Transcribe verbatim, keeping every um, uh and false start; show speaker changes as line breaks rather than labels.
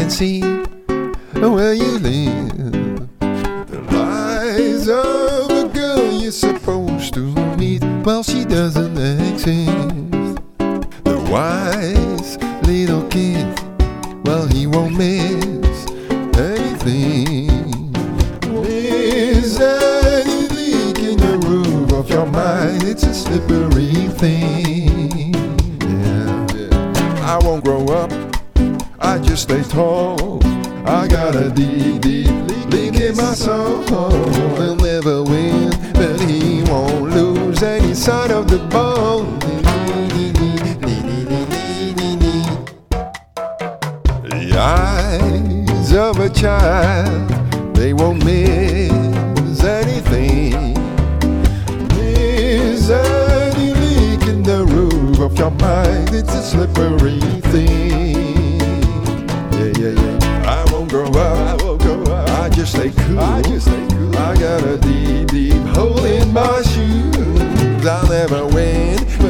can see where you live. The lies of a girl you're supposed to meet, well, she doesn't exist. The wise little kid, well, he won't miss anything. Is any leak in the roof of your mind? It's a slippery thing. Yeah, yeah. I won't grow up, I just stay tall. I got a deep, deep leak in my soul. He'll never win, but he won't lose any side of the ball. The eyes of a child, they won't miss anything. Is any leak in the roof of your mind? It's a slippery thing. Yeah, yeah, yeah. I won't grow up, I won't grow up. I just stay cool. I just stay cool. I got a deep, deep hole in my shoes. I'll never win,